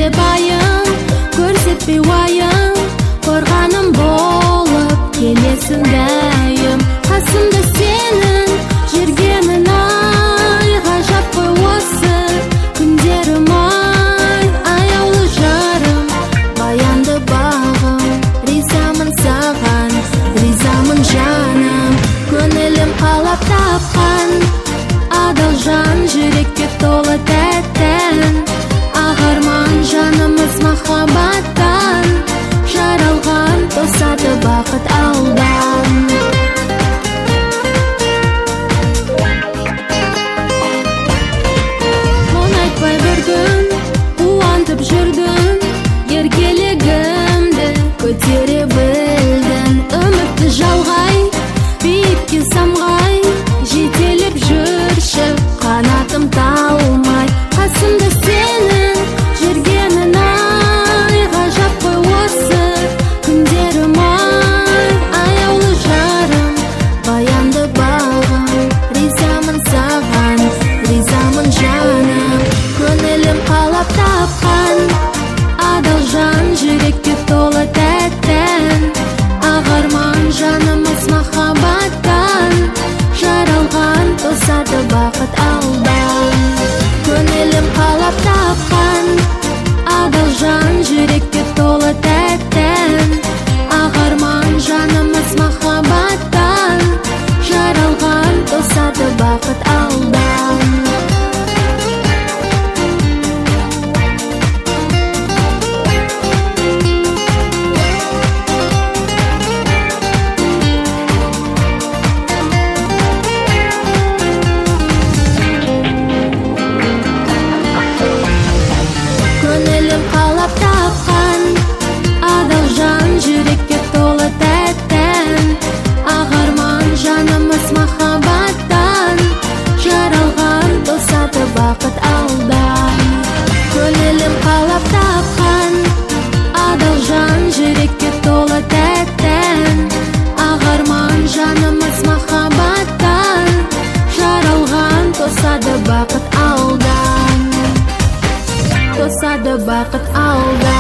деп айым, көрсетпей уайым, қорғаным болып келесің дәйім. Қасымда сенің жүргенің ай, ғажап қой осы күндерім ай. Аяулы жарым, баянды бағым, ризамын саған, ризамын жаным. Көңілім қалап тапқан адал жан, жүрекке толы тәттен. Ағарман жанымыз махаббаттан, жаралған тосады бақыт алдан. Мұны айтпай бір күн қуантып жүрдің, еркелігімді көтере білдің. Үмітті жалғай, биікке самғай, жетелеп жүрші қанатым талмай. Қасымда сенің жүргенің ай, ғажап қой осы күндерім ай. Аяулы жарым, баянды бағым, ризамын саған, ризамын жаным. Көңілім қалап тапқан адал жан, жүрекке толы тәттен. Ағарман жанымыз махаббаттан, жаралған тосады бақыт алдан. Көңілім қалап тапқан адал жан, жүрекке толы тәттен. Ағарман жанымыз махаббаттан, жаралған тосады бақыт алдан. Көңілім қалап тапқан адал жан, жүрекке толы тәттен. Ағарман жанымыз махаббаттан, жаралған тосады бақыт алдан. Көңілім қалап тапқан адал жан, жүрекке толы тәттен. Ағарман жанымыз махаббаттан, жаралған тосады бақыт алдан. Тосады бақыт алдан.